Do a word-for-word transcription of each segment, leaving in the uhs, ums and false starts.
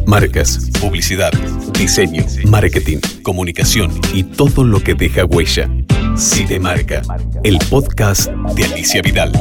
Marcas, publicidad, diseño, marketing, comunicación y todo lo que deja huella. Cinemarca, el podcast de Alicia Vidal.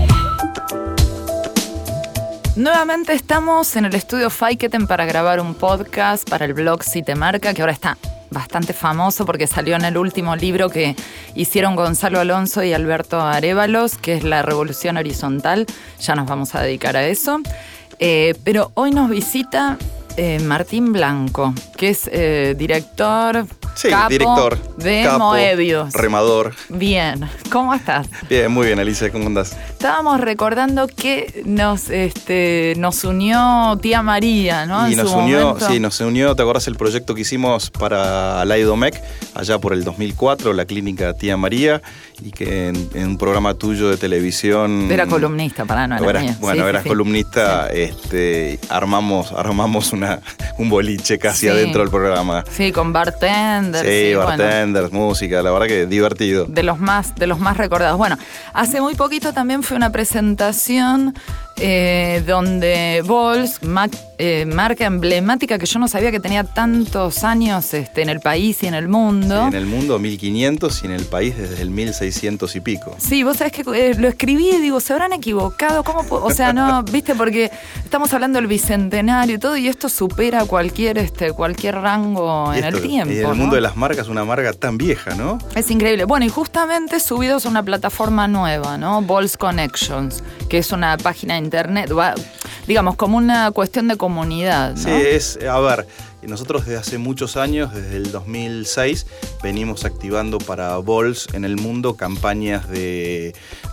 Nuevamente estamos en el estudio Faiketen para grabar un podcast para el blog Cinemarca, que ahora está bastante famoso porque salió en el último libro que hicieron Gonzalo Alonso y Alberto Arévalos, que es La Revolución Horizontal. Ya nos vamos a dedicar a eso. Eh, pero hoy nos visita eh, Martín Blanco, que es eh, director, sí, capo director, de capo, Moebius. Remador. Bien, ¿cómo estás? Bien, muy bien, Alicia, ¿cómo andás? Estábamos recordando que nos, este, nos unió Tía María, ¿no? Y en nos su unió, momento. sí, nos unió, ¿te acordás el proyecto que hicimos para la IDOMEC, allá por el dos mil cuatro, la clínica Tía María, y que en, en un programa tuyo de televisión... Era columnista, para no era eras, mía. Bueno, sí, eras sí, columnista, sí. este, armamos, armamos una, un boliche casi Sí. adentro del programa. Sí, con bartenders. Sí, sí, bartenders, bueno, música, la verdad que divertido. de los más, de los más recordados. Bueno, hace muy poquito también fue una presentación eh, donde Bols, ma- eh, marca emblemática que yo no sabía que tenía tantos años este, en el país y en el mundo. Sí, en el mundo mil quinientos y en el país desde el mil seiscientos y pico. Sí, vos sabés que eh, lo escribí y digo, ¿se habrán equivocado? ¿Cómo po-? O sea, no, viste, porque estamos hablando del bicentenario y todo, y esto supera cualquier, este, cualquier rango Y en esto, el tiempo. Y en el ¿no? mundo de las marcas, una marca tan vieja, ¿no? Es increíble. Bueno, y justamente subidos a una plataforma nueva, ¿no? Bols Connections, que es una página de internet, va, digamos, como una cuestión de comunidad, ¿no? Sí, es, a ver, nosotros desde hace muchos años, desde el dos mil seis, venimos activando para Bols en el mundo campañas de,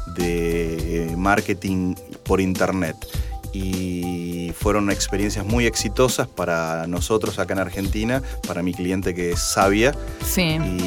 de marketing por internet. Y fueron experiencias muy exitosas para nosotros acá en Argentina, para mi cliente que es Savia, Sí.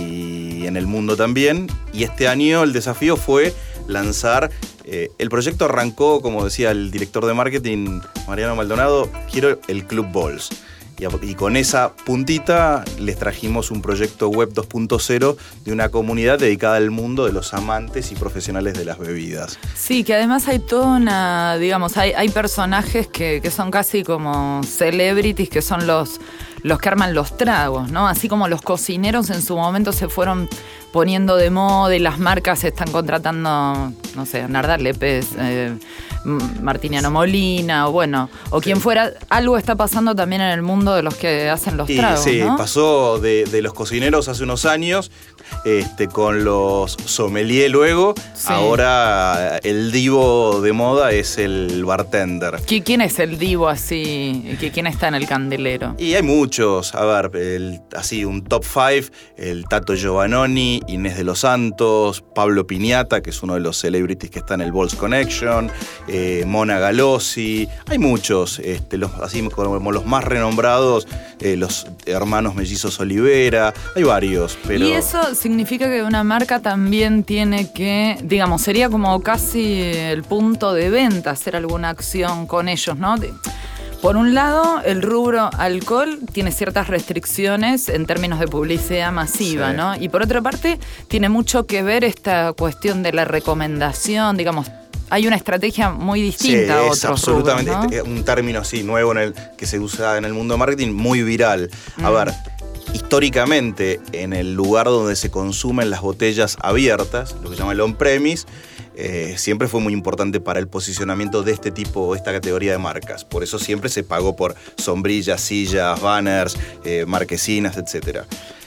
y en el mundo también. Y este año el desafío fue lanzar, eh, el proyecto arrancó, como decía el director de marketing, Mariano Maldonado, quiero el Club Bols. Y, a, y con esa puntita les trajimos un proyecto web dos punto cero de una comunidad dedicada al mundo de los amantes y profesionales de las bebidas. Sí, que además hay toda una, digamos, hay, hay personajes que, que son casi como celebrities, que son los, los que arman los tragos, ¿no? Así como los cocineros en su momento se fueron poniendo de moda y las marcas están contratando, no sé, Nardar Lépez, eh, Martiniano Molina, o bueno, o quien Sí. fuera. Algo está pasando también en el mundo de los que hacen los Y tragos, sí, ¿no? pasó de, de los cocineros hace unos años, este, con los sommelier luego, Sí. ahora el divo de moda es el bartender. ¿Qui- ¿Quién es el divo así? ¿Qui- ¿Quién está en el candelero? Y hay muchos, a ver, el, así un top five, el Tato Giovannoni, Inés de los Santos, Pablo Piñata, que es uno de los celebrities que está en el Bols Connection, eh, Mona Galossi, hay muchos, este, los, así como los más renombrados, eh, los hermanos mellizos Olivera, hay varios, pero... Y eso significa que una marca también tiene que, digamos, sería como casi el punto de venta, hacer alguna acción con ellos, ¿no? De- Por un lado, el rubro alcohol tiene ciertas restricciones en términos de publicidad masiva, Sí. ¿no? Y por otra parte, tiene mucho que ver esta cuestión de la recomendación, digamos, hay una estrategia muy distinta a Sí, otros es absolutamente rubros, ¿no? este, un término así nuevo en el que se usa en el mundo de marketing, muy viral. A Mm. ver, históricamente en el lugar donde se consumen las botellas abiertas, lo que se llama el on-premise, eh, siempre fue muy importante para el posicionamiento de este tipo, esta categoría de marcas. Por eso siempre se pagó por sombrillas, sillas, banners, eh, marquesinas, etcétera.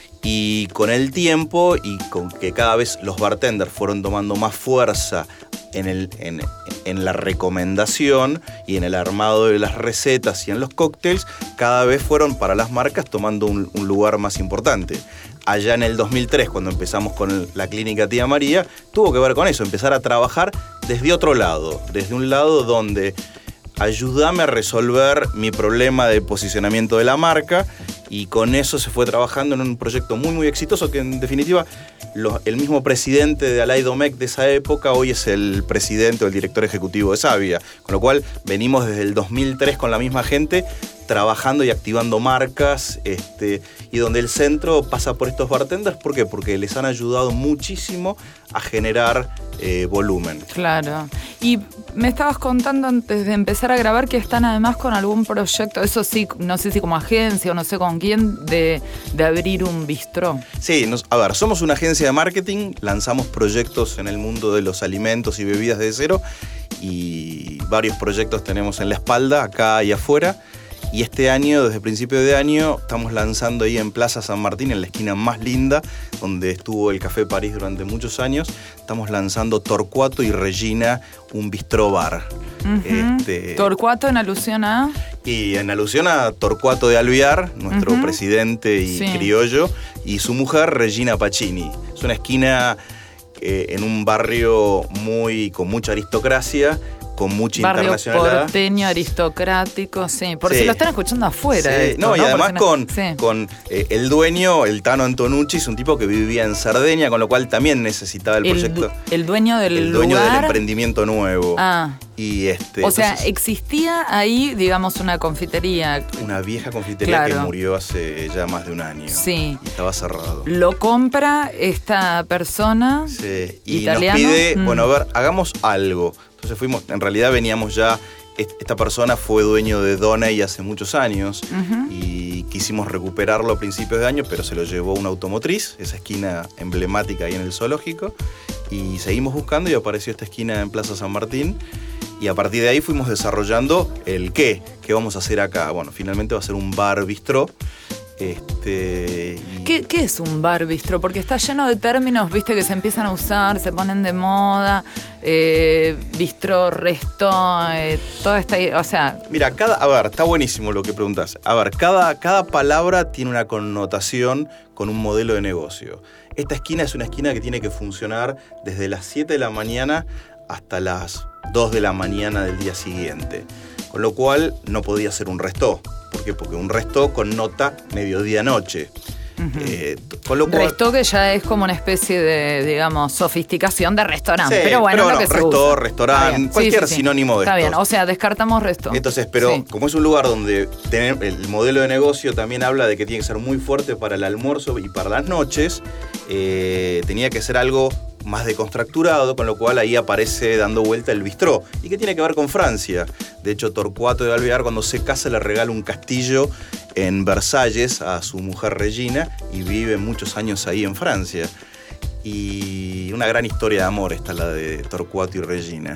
Y con el tiempo y con que cada vez los bartenders fueron tomando más fuerza en, el, en, en la recomendación y en el armado de las recetas y en los cócteles, cada vez fueron para las marcas tomando un, un lugar más importante. Allá en el dos mil tres, cuando empezamos con la clínica Tía María, tuvo que ver con eso, empezar a trabajar desde otro lado, desde un lado donde ayúdame a resolver mi problema de posicionamiento de la marca, y con eso se fue trabajando en un proyecto muy muy exitoso que en definitiva lo, el mismo presidente de Alaidomec de esa época hoy es el presidente o el director ejecutivo de Savia, con lo cual venimos desde el dos mil tres con la misma gente trabajando y activando marcas, este, y donde el centro pasa por estos bartenders. ¿Por qué? Porque les han ayudado muchísimo a generar eh, volumen. Claro. Y me estabas contando antes de empezar a grabar que están además con algún proyecto, eso sí, no sé si como agencia o no sé con quién, de, de abrir un bistró. Sí, nos, a ver, somos una agencia de marketing, lanzamos proyectos en el mundo de los alimentos y bebidas de cero, y varios proyectos tenemos en la espalda, acá y afuera. Y este año, desde principio de año, estamos lanzando ahí en Plaza San Martín, en la esquina más linda, donde estuvo el Café París durante muchos años. Estamos lanzando Torcuato y Regina, un bistró bar. Uh-huh. Este, ¿Torcuato en alusión a? Y en alusión a Torcuato de Alvear, nuestro uh-huh. presidente y sí. criollo, y su mujer, Regina Pacini. Es una esquina eh, en un barrio muy con mucha aristocracia, con mucha barrio internacionalidad. Porteño, aristocrático, sí. Por sí. si lo están escuchando afuera. Sí. Esto, no, y ¿no? además no... con, sí. con eh, el dueño, el Tano Antonucci, es un tipo que vivía en Cerdeña, con lo cual también necesitaba el, el proyecto. Du- el dueño del El dueño lugar. del emprendimiento nuevo. Ah. Y este, o sea, entonces, existía ahí, digamos, una confitería. Una vieja confitería claro. que murió hace ya más de un año. Sí. Y estaba cerrado. Lo compra esta persona sí. Y italiana. nos pide, mm. bueno, a ver, hagamos algo. Entonces fuimos, en realidad veníamos ya, esta persona fue dueño de Donay hace muchos años uh-huh. y quisimos recuperarlo a principios de año, pero se lo llevó una automotriz, esa esquina emblemática ahí en el zoológico, y seguimos buscando y apareció esta esquina en Plaza San Martín. Y a partir de ahí fuimos desarrollando el qué, qué vamos a hacer acá. Bueno, finalmente va a ser un bar bistró. Este, y... ¿Qué, ¿Qué es un bar bistró? Porque está lleno de términos, viste, que se empiezan a usar, se ponen de moda, eh, bistró, resto, eh, toda esta, o sea... Mira, cada, a ver, está buenísimo lo que preguntas. A ver, cada, cada palabra tiene una connotación con un modelo de negocio. Esta esquina es una esquina que tiene que funcionar desde las siete de la mañana hasta las dos de la mañana del día siguiente. Con lo cual no podía ser un restó. ¿Por qué? Porque un resto connota mediodía-noche. Uh-huh. Eh, con lo cual, resto que ya es como una especie de, digamos, sofisticación de restaurante. Sí, pero bueno, pero lo no, que resto, se usa. restaurante, cualquier sí, sí, sinónimo de Está estos. bien, o sea, descartamos resto. Entonces, pero sí. como es un lugar donde tener, el modelo de negocio también habla de que tiene que ser muy fuerte para el almuerzo y para las noches, eh, tenía que ser algo más deconstructurado, con lo cual ahí aparece dando vuelta el bistró. ¿Y qué tiene que ver con Francia? De hecho, Torcuato de Alvear, cuando se casa, le regala un castillo en Versalles a su mujer Regina y vive muchos años ahí en Francia. Y una gran historia de amor está la de Torcuato y Regina.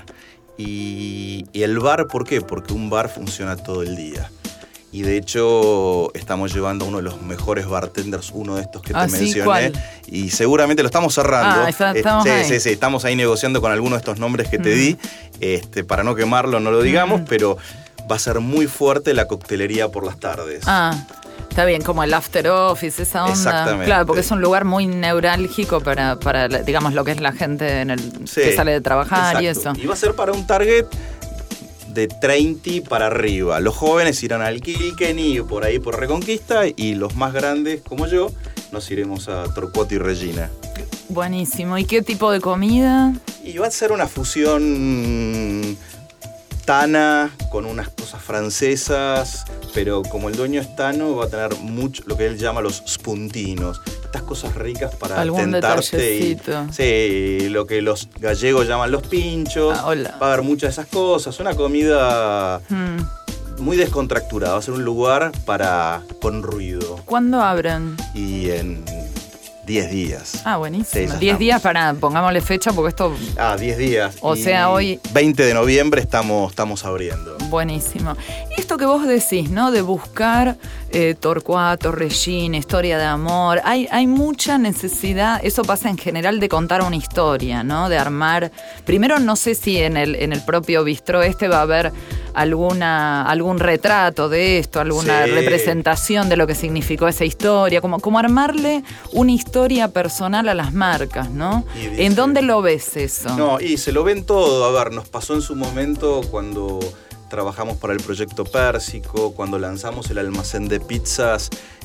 Y, y el bar, ¿por qué? Porque un bar funciona todo el día. Y de hecho estamos llevando a uno de los mejores bartenders, uno de estos que ah, te ¿sí? mencioné. ¿Cuál? Y seguramente lo estamos cerrando. Ah, está, estamos eh, ahí. sí, sí, sí, estamos ahí negociando con algunos de estos nombres que mm. te di. Este, para no quemarlo, no lo digamos, mm. pero va a ser muy fuerte la coctelería por las tardes. Ah, está bien, como el after office, esa onda. Exactamente. Claro, porque es un lugar muy neurálgico para, para digamos, lo que es la gente en el, sí, que sale de trabajar. Exacto. Y eso. Y va a ser para un target de treinta para arriba. Los jóvenes irán al Kilkenny, por ahí por Reconquista, y los más grandes, como yo, nos iremos a Torcuato y Regina. Buenísimo. ¿Y qué tipo de comida? Y va a ser una fusión tana con unas cosas francesas, pero como el dueño es tano, va a tener mucho lo que él llama los spuntinos. Estas cosas ricas para algún tentarte. Y, sí, lo que los gallegos llaman los pinchos. Ah, hola. Va a haber muchas de esas cosas. Una comida hmm. muy descontracturada. Va a ser un lugar para con ruido. ¿Cuándo abren? Y en diez días. Ah, buenísimo. diez días para, pongámosle fecha, porque esto... Ah, diez días. O y sea, hoy... veinte de noviembre estamos, estamos abriendo. Buenísimo. Esto que vos decís, ¿no? De buscar eh, Torcuato, Regina, historia de amor. Hay, hay mucha necesidad, eso pasa en general, de contar una historia, ¿no? De armar... Primero, no sé si en el, en el propio bistró este va a haber alguna, algún retrato de esto, alguna sí. representación de lo que significó esa historia, como, como armarle una historia personal a las marcas, ¿no? Dice, ¿en dónde lo ves eso? No, y se lo ven todo. A ver, nos pasó en su momento cuando trabajamos para el proyecto Pérsico, cuando lanzamos el almacén de pizzas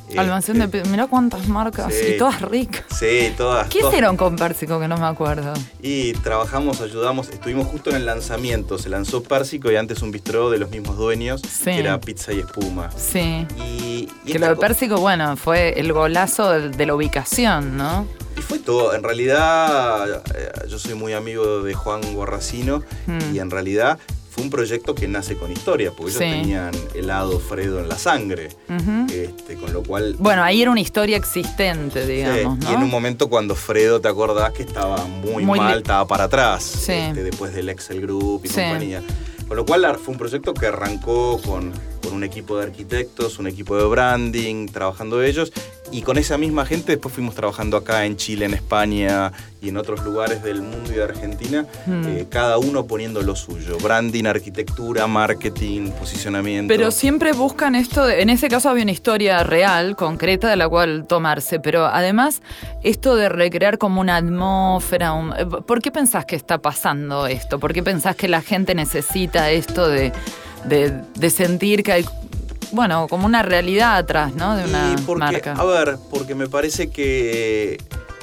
Almacén este, de... Mirá cuántas marcas, sí, y todas ricas. Sí, todas. ¿Qué todas. hicieron con Pérsico que no me acuerdo? Y trabajamos, ayudamos, estuvimos justo en el lanzamiento. Se lanzó Pérsico y antes un bistró de los mismos dueños, Sí. que era Pizza y Espuma. Sí. Y, y Que lo de Pérsico, bueno, fue el golazo de, de la ubicación, ¿no? Y fue todo. En realidad, eh, yo soy muy amigo de Juan Guarracino Mm. y en realidad fue un proyecto que nace con historia, porque Sí. ellos tenían helado Fredo en la sangre. Ujú. este, con lo cual... Bueno, ahí era una historia existente, digamos, Sí, ¿no? y en un momento cuando Fredo, ¿te acordás? Que estaba muy, Muy mal, li- estaba para atrás, Sí. este, después del Excel Group y Sí. compañía. Con lo cual fue un proyecto que arrancó con, con un equipo de arquitectos, un equipo de branding, trabajando ellos, y con esa misma gente después fuimos trabajando acá en Chile, en España y en otros lugares del mundo y de Argentina, Hmm. eh, cada uno poniendo lo suyo, branding, arquitectura, marketing, posicionamiento. Pero siempre buscan esto, de- en ese caso había una historia real, concreta, de la cual tomarse, pero además esto de recrear como una atmósfera, un- ¿por qué pensás que está pasando esto? ¿Por qué pensás que la gente necesita esto de, de, de sentir que hay, bueno, como una realidad atrás, ¿no? De una Y porque, marca. A ver, porque me parece que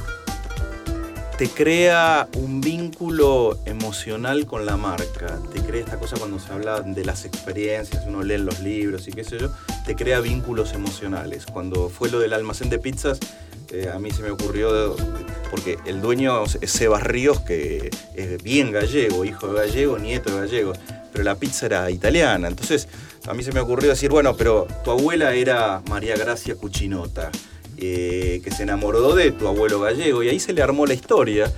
te crea un vínculo emocional con la marca, te crea esta cosa cuando se habla de las experiencias, uno lee en los libros y qué sé yo, te crea vínculos emocionales. Cuando fue lo del almacén de pizzas, eh, a mí se me ocurrió, porque el dueño es Sebas Ríos, que es bien gallego, hijo de gallego, nieto de gallego, pero la pizza era italiana. Entonces a mí se me ocurrió decir, bueno, pero tu abuela era María Gracia Cucinota, eh, que se enamoró de tu abuelo gallego, y ahí se le armó la historia.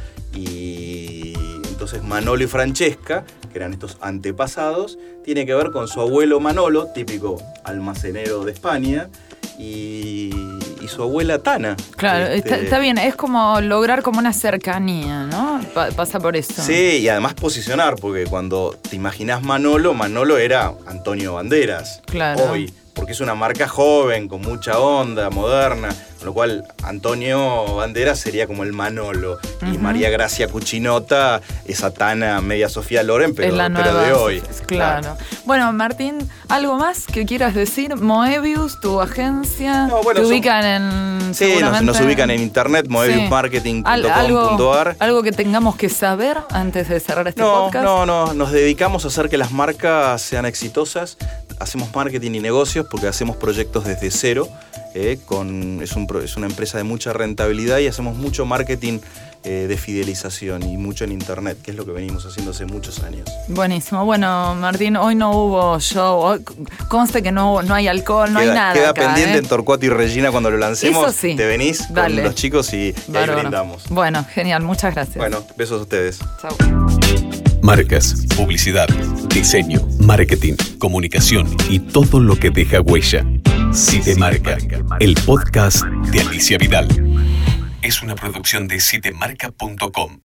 Y entonces Manolo y Francesca, que eran estos antepasados, tiene que ver con su abuelo Manolo, típico almacenero de España, y, y su abuela Tana. Claro, Este, está, está bien, es como lograr como una cercanía, ¿no? Pa- pasa por eso. Sí, y además posicionar, porque cuando te imaginás Manolo, Manolo era Antonio Banderas. Claro. Hoy, porque es una marca joven, con mucha onda, moderna, con lo cual Antonio Banderas sería como el Manolo. Y Ujú. María Gracia Cucinota, esa Tana media Sofía Loren, pero, es la pero nueva, de hoy. Claro. Bueno, Martín, ¿algo más que quieras decir? Moebius, tu agencia, No, bueno, te son- ubican en... Sí, nos, seguramente- nos ubican en internet, moebius marketing punto com punto a r. algo, algo que tengamos que saber antes de cerrar este No, podcast. no, no, nos dedicamos a hacer que las marcas sean exitosas. Hacemos marketing y negocios porque hacemos proyectos desde cero. Eh, con, es, un, pro- es una empresa de mucha rentabilidad y hacemos mucho marketing eh, de fidelización y mucho en internet, que es lo que venimos haciendo hace muchos años. Buenísimo. Bueno, Martín, hoy no hubo show. Hoy conste que no, no hay alcohol, no queda, hay nada. Queda acá, pendiente ¿eh? en Torcuato y Regina cuando lo lancemos. Eso sí. Te venís Dale. con los chicos y, y ahí Bárbaro. brindamos. Bueno, genial. Muchas gracias. Bueno, besos a ustedes. Chau. Marcas, publicidad, diseño, marketing, comunicación y todo lo que deja huella. Citemarca, el podcast de Alicia Vidal. Es una producción de citemarca punto com.